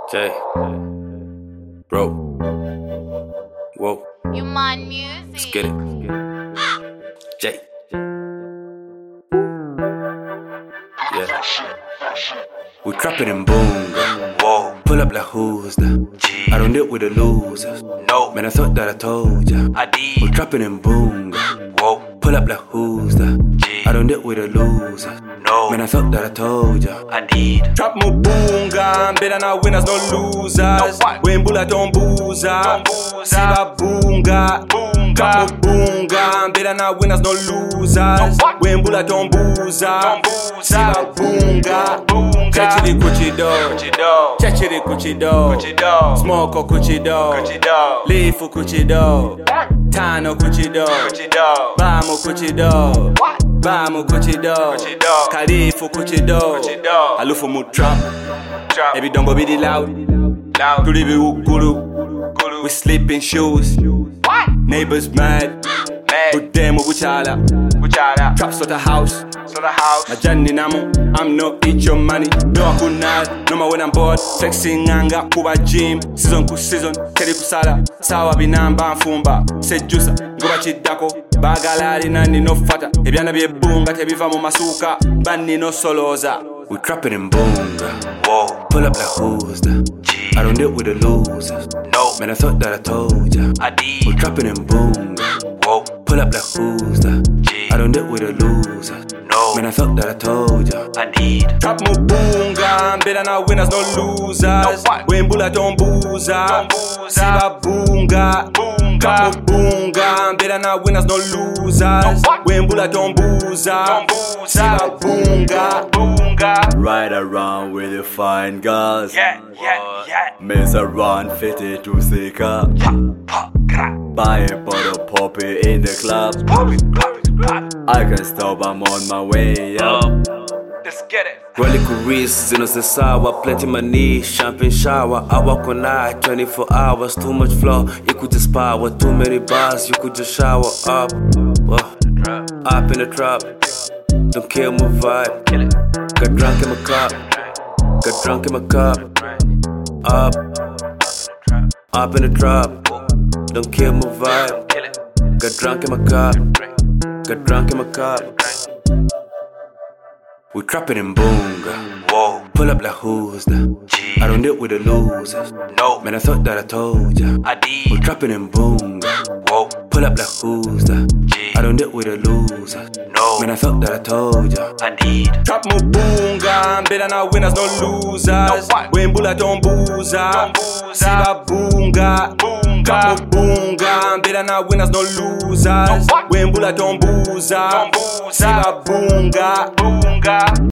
Jay, bro, whoa, You mind music? let's get it. Jay, yeah, we trapping in boonga. Whoa, pull up like who's that? I don't deal with the losers. No, man, I thought that I told ya. I did. We trapping in boonga. Whoa, pull up like who's that? I don't deal with the losers. No, man, I thought that I told ya. I did. Trap mu bunga, better not winners, no losers. Wembula tombuza, siba bunga. Trap mu bunga, better not winners, no losers. Wembula tombuza, siba bunga. Chachiri kuchido, chachiri kuchido, smoke kuchido, leaf kuchido, tano kuchido, bamu kuchido. Bamu kuchido, Khalifu kuchido, Alufu mu trap, every dumbo be the loud, Tulibi ukulu, we sleep in shoes, neighbors mad, but them buchala, trap sort of house, Majani namu, I'm no eat your money, no akunal, no ma when I'm bored, flexing anga, kuba gym, season ku season, keri kusala, sawa binamba mfumba, sejusa, ngoba chidako, bagalari nani no fata, ebyana bye bunga tebiva mu masuka, bani no soloza. We trapping in boonga. Whoa, pull up like who's that? I don't deal with the losers. No, man, I thought that I told ya. I did. We trapping in boonga. Whoa, pull up like who's that? I don't deal with the losers. No, man, I thought that I told ya. I did. Trap mu bunga, better not winners, no losers. Wembula tombuza, siba bunga. Trap mu bunga, better not winners, no losers. Wembula tombuza, siba bunga. Ride around with the fine girls. Yeah. Mess around 50 to Sika. Buy a bottle poppy in the club. I can stop, I'm on my way up. Let's get it. Gwali kuris, innocent sour, plenty money, champagne shower. I walk all night, 24 hours, too much flow, you could just power. Too many bars, you could just shower up. Up in the trap, don't kill my vibe. Got drunk in my cup, got drunk in my cup. Up in the trap, don't kill my vibe. Got drunk in my cup, got drunk in my cup. We trapping in boonga. Whoa, pull up like who's that? I don't deal with the losers. No, man, I thought that I told ya. I did. We trapping in boonga. Whoa, pull up like who's that? I don't deal with the losers. No, man, I thought that I told ya. I did. Trap mu bunga, better not winners, no losers. Wembula tombuza, siba bunga. Trap mu bunga, better not winners, no losers. Wembula tombuza, siba bunga.